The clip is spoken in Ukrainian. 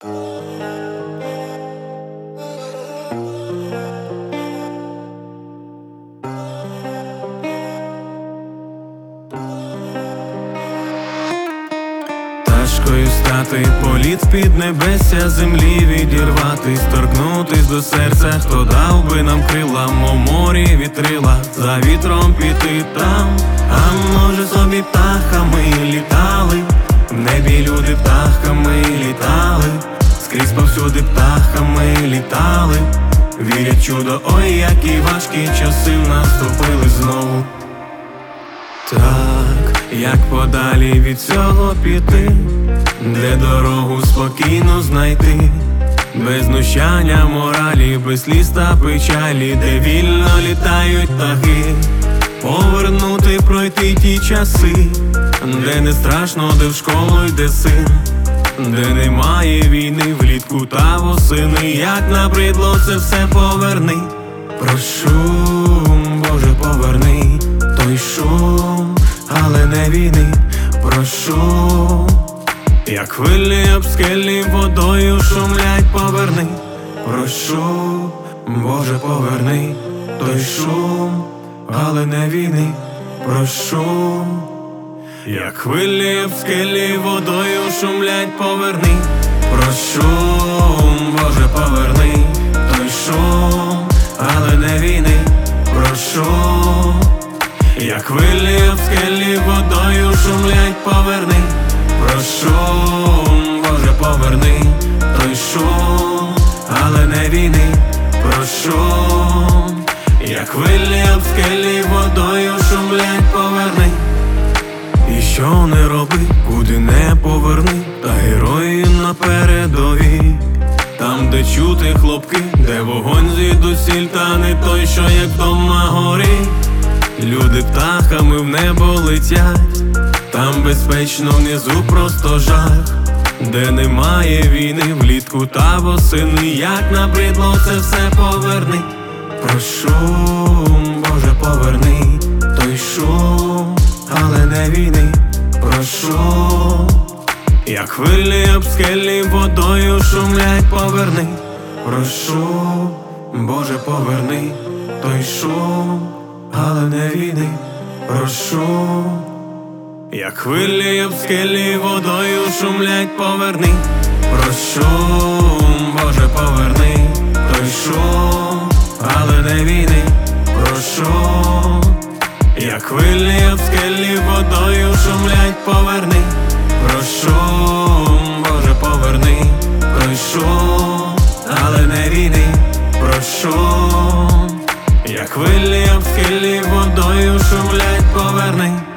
Пташкою стати, політ з-під небесся, землі відірватись, торкнутись до серця, хто дав би нам крила, мов морі вітрила, за вітром піти там. А може собі птахами літали, в небі люди птахами літали, скрізь повсюди птахами літали, вірять чудо, ой, які важкі часи наступили знову. Так, як подалі від цього піти, де дорогу спокійно знайти, без знущання моралі, без сліз та печалі, де вільно літають птахи. Повернути, пройти ті часи, де не страшно, де в школу йде син, де немає війни влітку та восени. Як набридло, це все поверни. Прошу, Боже, поверни той шум, але не війни. Прошу, як хвилі об скелі водою шумлять, поверни. Прошу, Боже, поверни той шум, але не війни. Прошу, як хвилі об скелі водою шумлять, поверни. Прошу, Боже, поверни той шум, але не війни. Прошу, як хвилі об скелі водою шумлять, поверни. Прошу, Боже, поверни той шум, але не війни. Прошу, як хвилі об скелі водою шумлять, поверни. І що не роби, куди не поверни, та герої на передовій. Там, де чути хлопки, де вогонь звідусіль, та не той, що як вдома горить. Люди птахами в небо летять, там безпечно внизу просто жах, де немає війни влітку та восени. Як набридло, це все поверни. Прошу, Боже, поверни той шум, але не війни. Прошу, як хвилі об скелі водою шумлять, поверни. Прошу, Боже, поверни той шум, але не війни. Прошу, як хвилі об скелі водою шумлять, поверни. Прошу, Боже, поверни той шум, але не війни. Прошу, як хвилі об скелі водою шумлять, поверни. Прошу, Боже, поверни той шум, але не війни. Прошу, як хвилі об скелі водою шумлять, поверни.